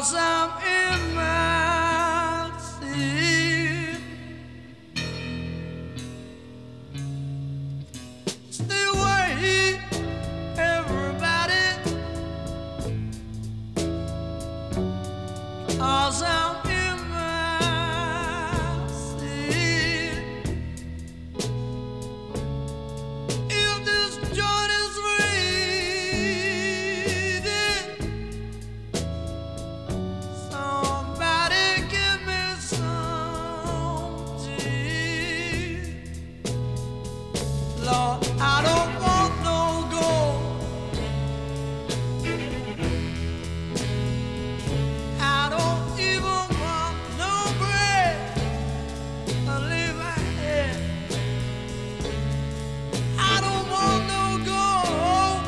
'cause I'm in my sleep. Stay away, everybody, 'cause I'm in my sleep. If this joint is reading, somebody give me some tea. Lord, I don't want no gold. I don't even want no bread to lay my head. I don't want no gold,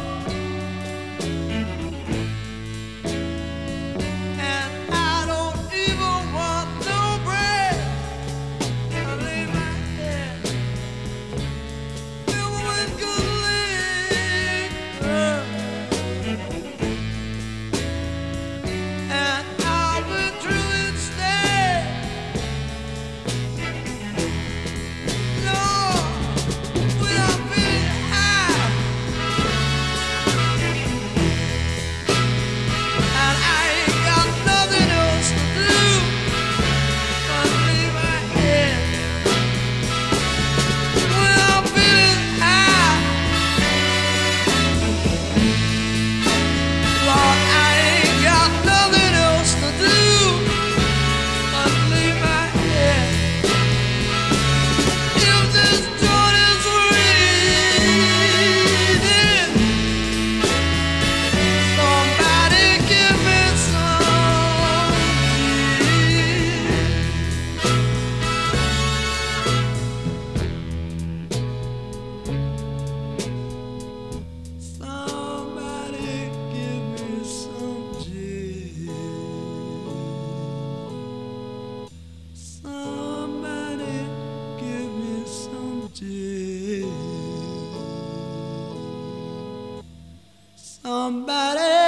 and I don't even want no bread to lay my head. Never with good liquor, and I'll be true instead. Lord, when I'm feeling high and I ain't got nothing else to do but lay my head. When I'm feeling high, Lord, I ain't got nothing else to do but lay my head. If this joint is reading, somebody give me some tea. Somebody give me some tea. Somebody give me some tea. Somebody